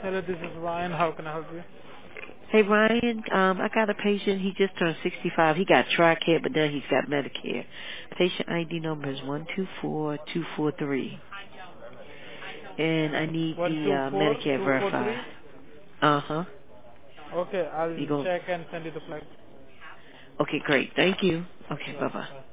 Hello, this is Ryan. How can I help you? Hey Ryan, I got a patient. He just turned 65. He got TRICARE, but then he's got Medicare. Patient ID number is 124243, and I need the Medicare Verify. 124243? Uh-huh. Okay, I'll You go. check and send you the flag. Okay, great. Thank you. Okay, Sure. bye bye.